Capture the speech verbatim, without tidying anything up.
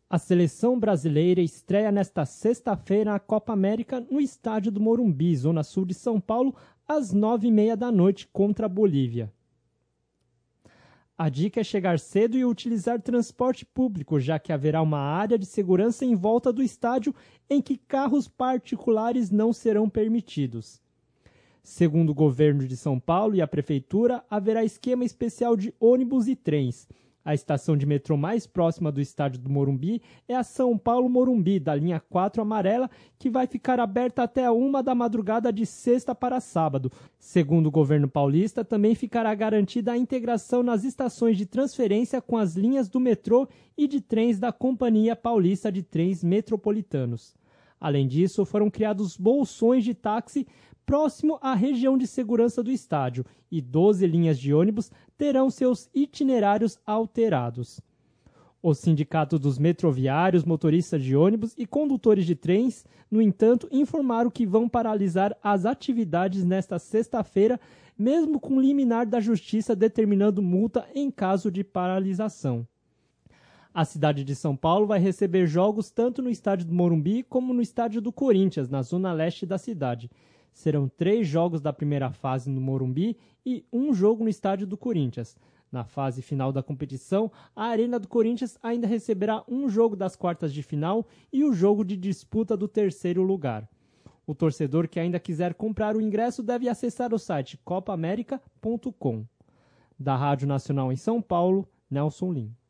A seleção brasileira estreia nesta sexta-feira a Copa América no estádio do Morumbi, zona sul de São Paulo, às nove e meia da noite contra a Bolívia. A dica é chegar cedo e utilizar transporte público, já que haverá uma área de segurança em volta do estádio em que carros particulares não serão permitidos. Segundo o governo de São Paulo e a prefeitura, haverá esquema especial de ônibus e trens. A estação de metrô mais próxima do estádio do Morumbi é a São Paulo Morumbi, da linha quatro amarela, que vai ficar aberta até a uma da madrugada de sexta para sábado. Segundo o governo paulista, também ficará garantida a integração nas estações de transferência com as linhas do metrô e de trens da Companhia Paulista de Trens Metropolitanos. Além disso, foram criados bolsões de táxi próximo à região de segurança do estádio e doze linhas de ônibus terão seus itinerários alterados. O Sindicato dos Metroviários, motoristas de ônibus e condutores de trens, no entanto, informaram que vão paralisar as atividades nesta sexta-feira, mesmo com liminar da Justiça determinando multa em caso de paralisação. A cidade de São Paulo vai receber jogos tanto no estádio do Morumbi como no estádio do Corinthians, na zona leste da cidade. Serão três jogos da primeira fase no Morumbi e um jogo no estádio do Corinthians. Na fase final da competição, a Arena do Corinthians ainda receberá um jogo das quartas de final e o jogo de disputa do terceiro lugar. O torcedor que ainda quiser comprar o ingresso deve acessar o site copa america ponto com. Da Rádio Nacional em São Paulo, Nelson Lim.